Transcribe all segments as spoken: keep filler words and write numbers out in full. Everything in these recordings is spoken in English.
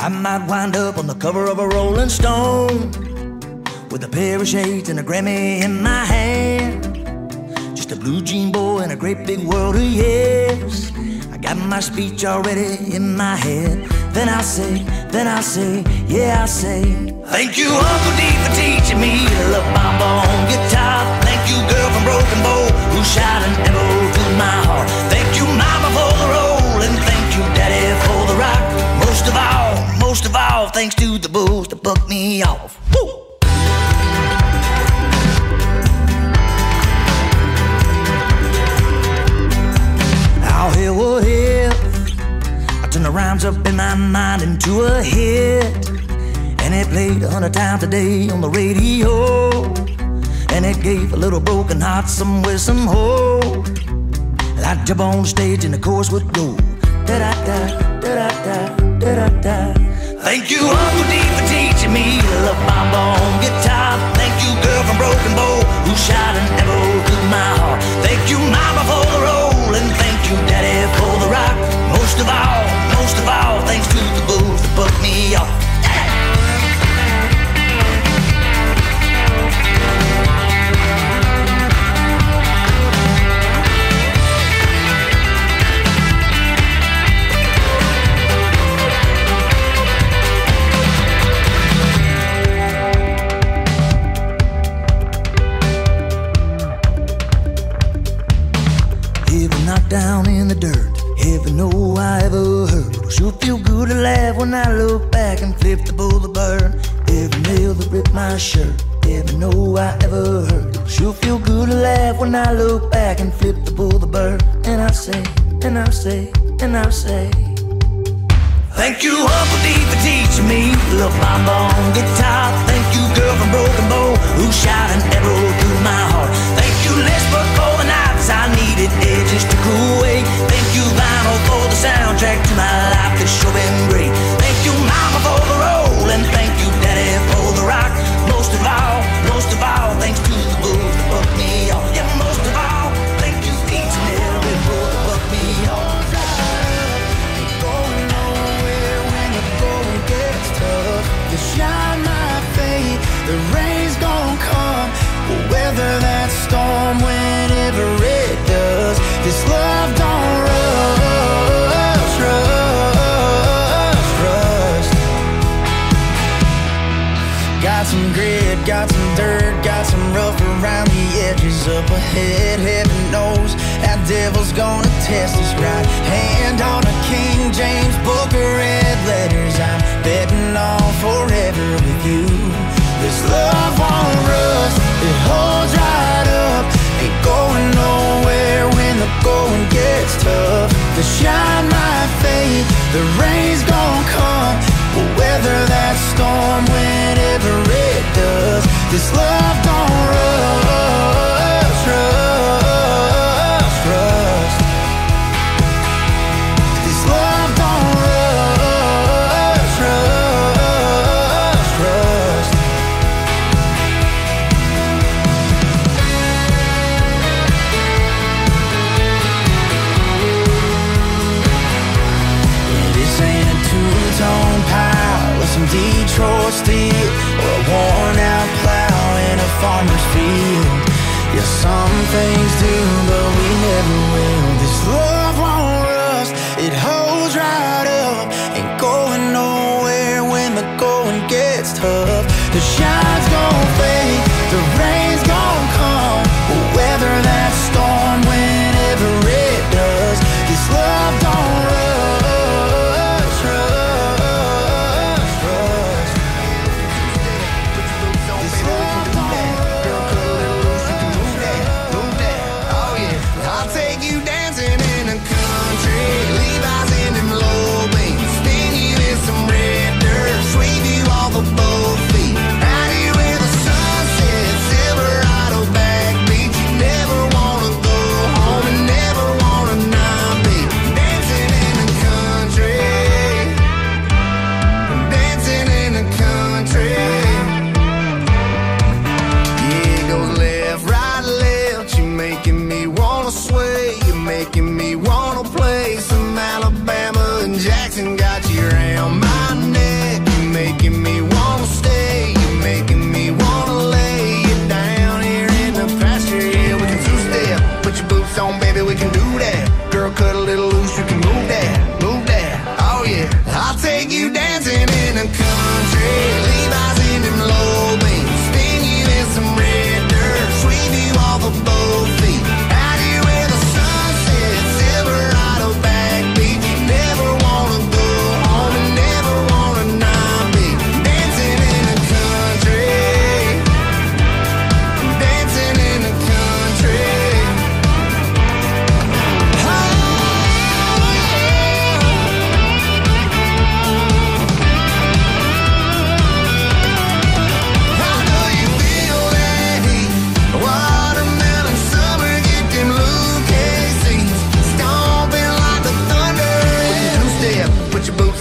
might wind up on the cover of a Rolling Stone with a pair of shades and a Grammy in my hand. Just a blue jean boy in a great big world of yes. I got my speech already in my head. Then I'll say, then I'll say, yeah, I'll say, thank you, Uncle D, for teaching me to love my bone guitar. Thank you, girl from Broken Bow, who shot an arrow through my heart. Thank you, Mama, for the roll, and thank you, Daddy, for the rock. Most of all, most of all, thanks to the bulls that bucked me off. Woo! I'll hear what if I turn the rhymes up in my mind into a hit, and it played a hundred times a day on the radio, and it gave a little broken heart somewhere, some hope. I'd jump on stage and the chorus would go da-da-da, da-da-da, da-da-da. Thank you, Uncle D, for teaching me to love my bone guitar. Thank you, girl from Broken Bow, who shot an arrow through my heart. Thank you, Mama, for the roll, and thank you, Daddy, for the rock. Most of all, most of all, thanks to the bulls that bucked me off. Down in the dirt, heaven know I ever heard. It'll sure feel good to laugh when I look back and flip the bull the bird. Every nail that ripped my shirt, heaven know I ever heard. It'll sure feel good to laugh when I look back and flip the bull the bird. And I say, and I say, and I say, thank you, Uncle D, for teaching me to love my bone guitar. Thank you, girl from Broken Bow, who shot an arrow through my heart. Thank you, Les, for all the nights I needed edges to cool away. Thank you, vinyl, for the soundtrack to my life that's sure been great. Thank you, Mama, for the roll, and thank you, Daddy, for the rock. Most of all, most of all, thanks to the bulls that bucked me off. Yeah, most of all, thank you, each and every bull that bucked me off. To shine my faith, the rain's gon' come. We'll weather that storm whenever it does. This love don't rush, rush, rush. Got some grit, got some dirt, got some rough around the edges. Up ahead, heaven knows that devil's gonna test us right. Hand on a King James book of red letters. I'm betting on forever with you. This love won't rust, it holds right up. Ain't going nowhere when the going gets tough. To shine my faith, the rain's gon' come. We'll weather that storm whenever it does. This love don't rush, rush, rush. This love don't rush, rush, rush. Yeah, this ain't a two-tone pile with some Detroit steel or a worn-out plow in a farmer's field. Yeah, some things do, but we never will. This love won't rust, it holds right up. Ain't going nowhere when the going gets tough. The shine's gon' fade, the rain's gon' come. We'll weather that storm whenever it does. This love don't rush, rush, rush. This love don't rush.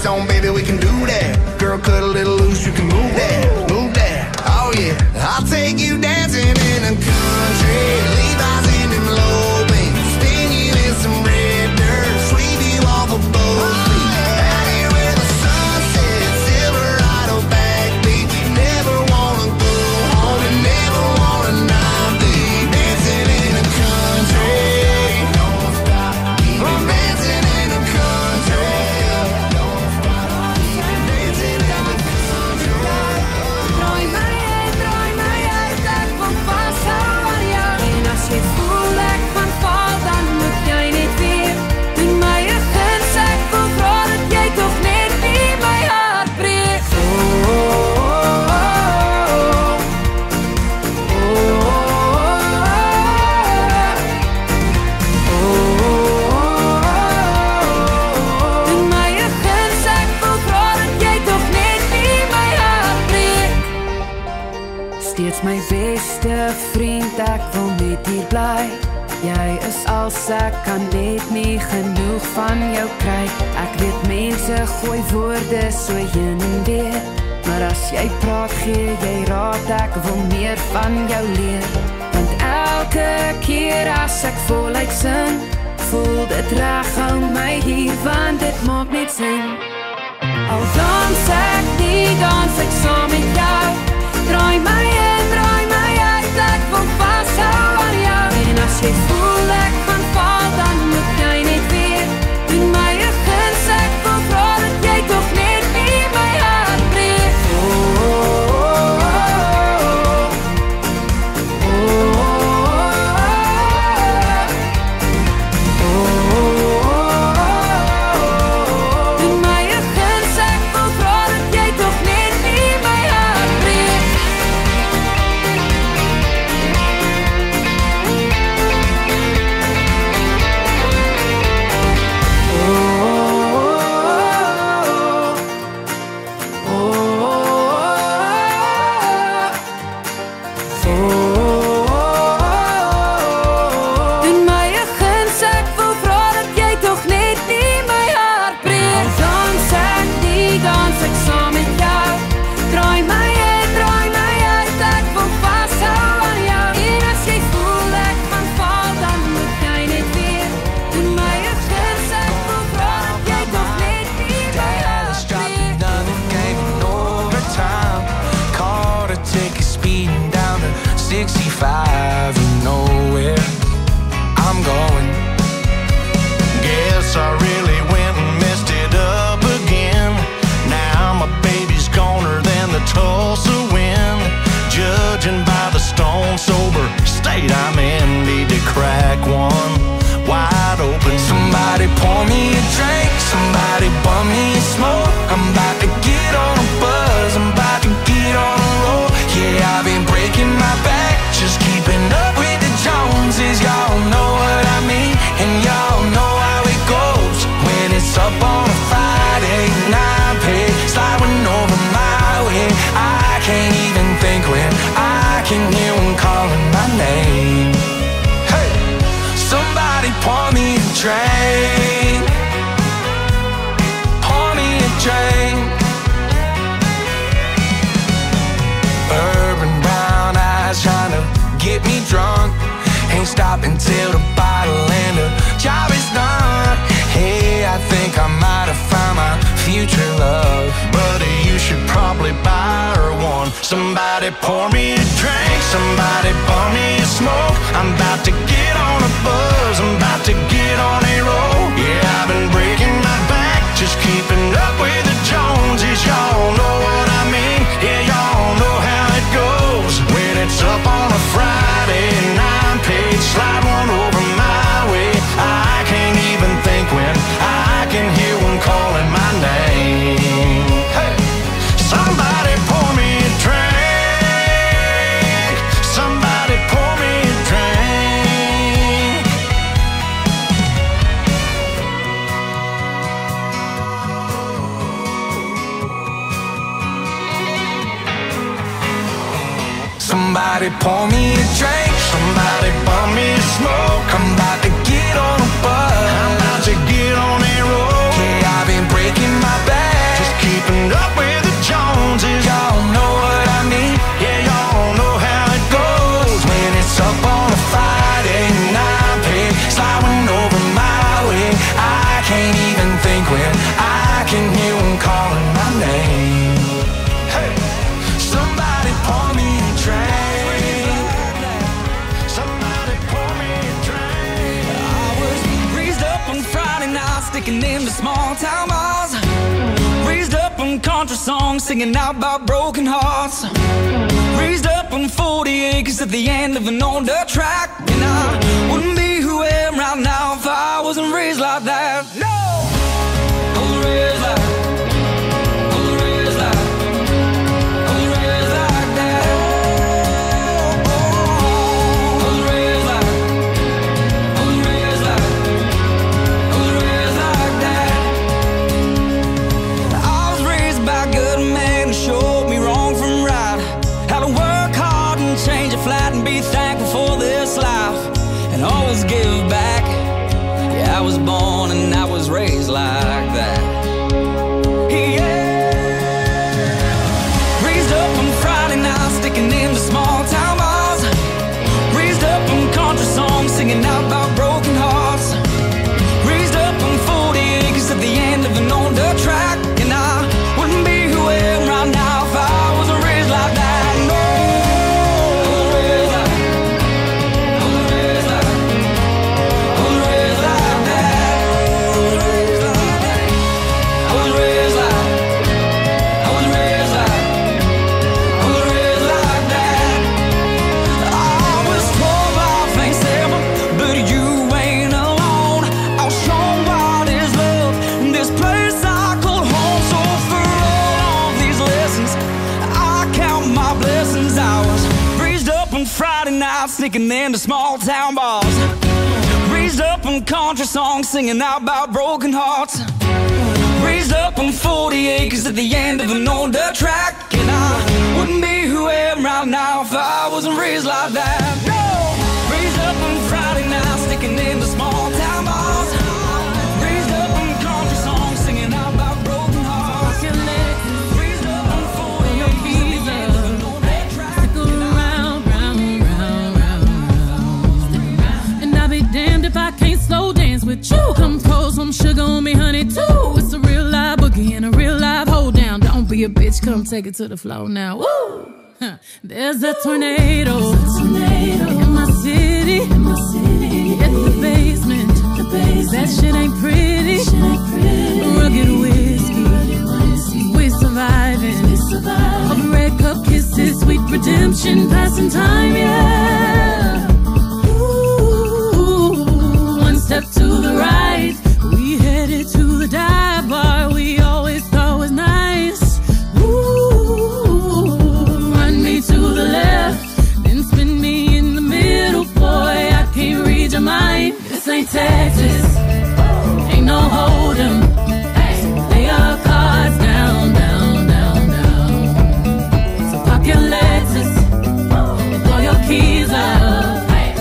on, baby, we can do that. Girl, cut a little loose, you can move that, move that. Oh yeah, I'll take you dancing in the country. Levi's in them low beams, spin you in some red dirt, sweep you off a boat. Out here where the sun sets, Silverado backbeat. You never wanna go home, you never wanna not be dancing in the country. Don't stop, keep on dancing in the country. Don't stop, keep on dancing in the country. Draai my uit, draai my uit, ek wil vashou aan jou. En as jy voel ek gaan val, dan moet jy net weer doen my 'n guns. Ek wil vra dat jy tog net nie my hart breek. Oh, oh, oh, oh, oh, oh. Doen my 'n guns, ek wil vra dat jy tog net nie my hart breek. Steeds my beste vriend, ek wil net hier bly. Jy is als ek kan net nie genoeg van jou kry. Ek weet mense gooi woorde so heen en weer, maar as jy praat gee jy raad, ek wil meer van jou leer. Want elke keer as ek voluit sing, voel dit reg, hou my hier, want dit maak net sin. Al dans ek nie, dans ek saam met jou. Draai my in, draai my uit, ek wil vashou aan jou. En as jy voel ek gaan val, dan moet jy net weer doen my 'n guns. Ek wil vra dat jy tog net nie my hart breek. Oh, oh, oh, oh, oh, oh. Doen my 'n guns, ek wil vra dat jy tog net nie my hart breek. Doen my 'n guns, ek wil vra dat jy tog net nie my hart breek. Al dans ek nie, dans ek saam met jou. Draai my in, draai my uit, ek wil vashou aan jou. En as jy voel ek gaan val, dan moet jy net weer doen my 'n guns, ek wil vra dat jy tog net nie my Dallas hart dropped breek. another game in overtime. Caught a ticket speeding down to sixty-five and nowhere I'm going. Guess I really went and messed it up again. Now my baby's goner than the Tulsa wind. Judging by the stone sober state I'm in, need to crack one wide open. Somebody pour me a drink, somebody bum me a smoke. I'm about to get on a buzz, I'm about to get on a roll. Yeah, I've been breaking my back, just keeping up with the Joneses. Y'all know what I mean, and y'all know how it goes. When it's up on a Friday night, pay sliding over my way. I can't even think when I can hear one calling my name. Hey, somebody pour me a drink, pour me a drink. Urban brown eyes trying to get me drunk. Ain't stopping till the bottle and the job is done. Hey, I think I might have found my future love. Buddy, you should probably buy her one. Somebody pour me a drink, somebody pour me a smoke. I'm about to get on a buzz, I'm about to get on a roll. Yeah, I've been breaking my back, just keeping up with the Joneses. Y'all know what I mean, yeah, y'all know how it goes. When it's up on a Friday nine page, slide one over my way. I can't even think when I can hear one calling my name. Hey, somebody pour me a drink, somebody pour me a drink. Somebody pour me a drink, somebody pour me a smoke. I'm about to get on a buzz, I'm about to get on a roll. Yeah, I've been breaking my back, now, sticking into small town bars. Raised up on country songs, singing out about broken hearts. Raised up on forty acres at the end of an old dirt track. And I wouldn't be who I am right now if I wasn't raised like that. No! I was raised like always give back. Yeah, I was born and I was raised like that. Yeah. Raised up on Friday night, sticking into small town bars. Raised up on country songs, singing out about broken hearts. Raised up on forty acres at the end of an old dirt track. And I wouldn't be who I am right now if I wasn't raised like that. No. Friday night, sneaking into small town bars. Raised up on country songs, singing out about broken hearts. Raised up on forty acres at the end of an old dirt track. And I wouldn't be who I am right now if I wasn't raised like that. No! Raised up on Friday night, sneaking into small town bars. Raised up on country songs, singing out about broken hearts. Raised up on forty acres at the end of an old dirt track. Damned if I can't slow dance with you. Come pour some sugar on me, honey, too. It's a real live boogie and a real live hold down. Don't be a bitch, come take it to the floor now. Woo! Huh. There's a tornado, There's a tornado in my city. In my city. Hit the basement. The basement. That shit ain't pretty. Shit ain't pretty. Rugged whiskey. Rugged whiskey. We're surviving. We're surviving. Of red cup kisses, sweet redemption, passing time, yeah. Step to the right, we headed to the dive bar we always thought was nice. Ooh, run me to the left, then spin me in the middle. Boy, I can't read your mind. This ain't Texas, ain't no hold'em. Lay our cards down, down, down, down. So park your Lexus, throw your keys up.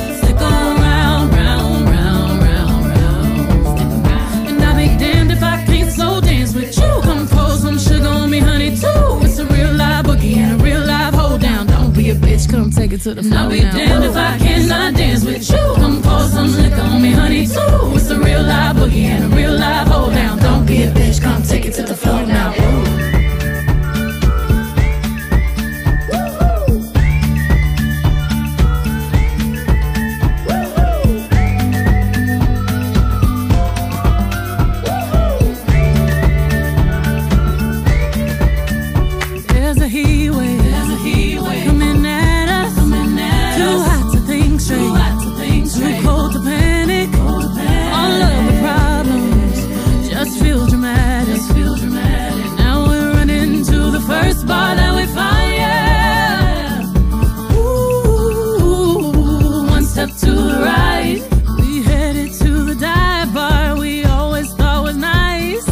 Come take it to the floor. I'll be now. Damned if I cannot dance with you. Come pour some liquor on me, honey, too. It's a real live boogie and a real live hold down. Don't be a bitch, come take it to the floor now. There's a heat wave. There's a heat wave coming at too hot to think straight, too, hot to think straight. Too cold to panic. Cold to panic. All of the problems just feel dramatic. Just feel dramatic. Now we're running to the first bar that we find, yeah. Ooh, one step to the right, we headed to the dive bar we always thought was nice.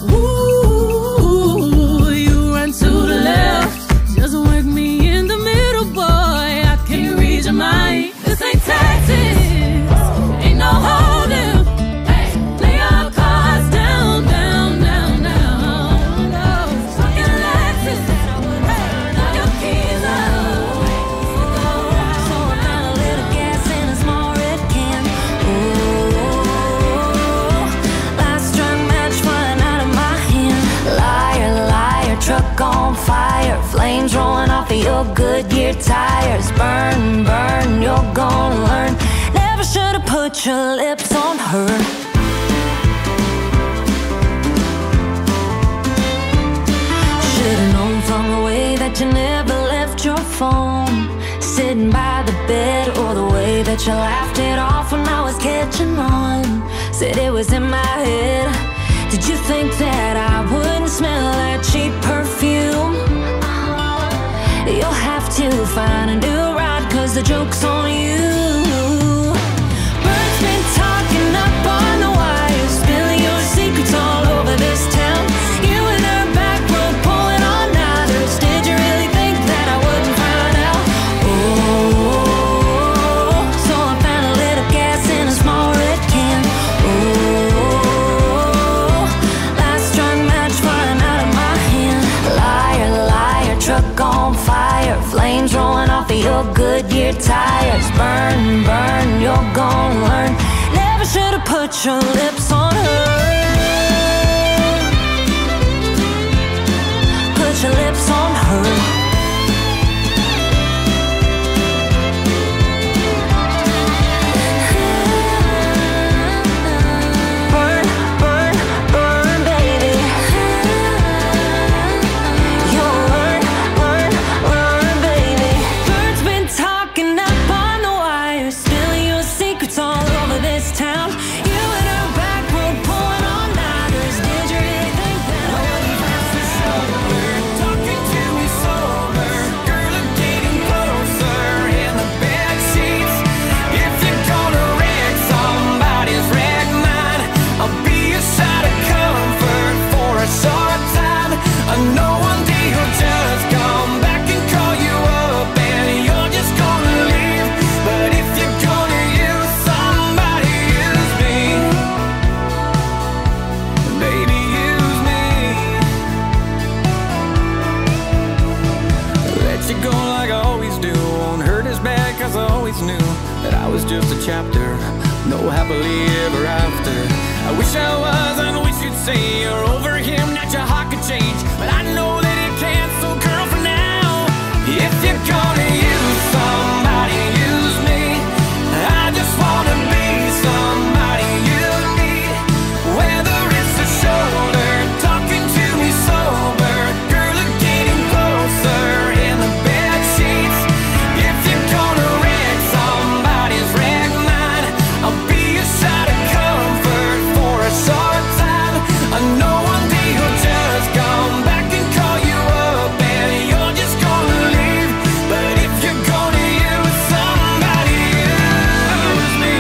Ooh, you run to the left, just work me in the middle, boy. I can't read your mind. This ain't Texas, ain't no hold'em. Lay our cards down, down, down, down. No, fucking Lexus, throw your keys up. So I found a little gas in a small red can. Ooh, last strung match flying out of my hand. Liar, liar, truck on fire, flames rolling off of your Goodyear tires. Burn, burn, you're gonna learn. Never should've put your lips on her. sitting by the bed, or the way that you laughed it off when I was catching on. Said it was in my head. Did you think that I wouldn't smell that cheap perfume? You'll have to find a new ride, cause the joke's on you. Birds been talking up on the wire, spilling your secrets all over this town. You and her back road pulling all nighters. Did you really think that I wouldn't find out? Oh, so I found a little gas in a small red can. Oh, last strung match flying out of my hand. Liar, liar, truck on fire, flames rolling off of your Goodyear tires. Burn, burn, you're gonna learn. Never should've put your lips on her. Put your lips on her. Burn, burn, burn, baby. You'll learn, learn, learn, baby. Birds been talking up on the wire, spilling your secrets all over this town. You and her back road pulling all nighters. Did you really think that I wouldn't pass the shoulder? Talking to me sober, girl, I'm getting closer in the bed sheets. If you're gonna wreck somebody's wreck mine, I'll be a shot of comfort for a short time. I know one day he'll just come back and call you up, and you're just gonna leave. But if you're gonna use somebody, use me, baby, use me. Let you go like I always do. Won't hurt as bad, cause I always knew that I was just a chapter, no happily ever after. I wish I was, and wish you'd say you're over him, that your heart could change, but I know that it can't, so girl, for now, if you're gonna use somebody, use me. I just wanna be somebody you need. Whether it's a shoulder, talking to me sober, girl, I'm getting closer in the bed sheets. If you're gonna wreck somebody's wreck mine, I'll be a shot of comfort for a short time. I know one day he'll just come back and call you up, and you're just gonna leave. But if you're gonna use somebody, use me.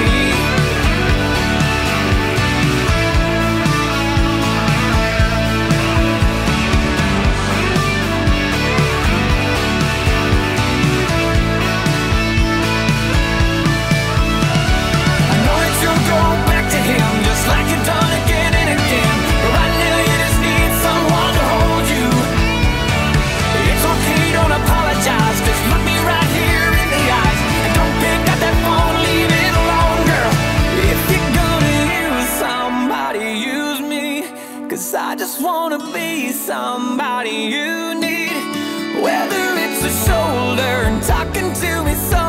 I know that you'll go back to him, just like you've done again and again. But right now you just need someone to hold you. It's okay, don't apologize, just look me right here in the eyes, and don't pick up that phone, leave it alone, girl. If you're gonna use somebody, use me, cause I just wanna be somebody you need. Whether it's a shoulder and talking to me so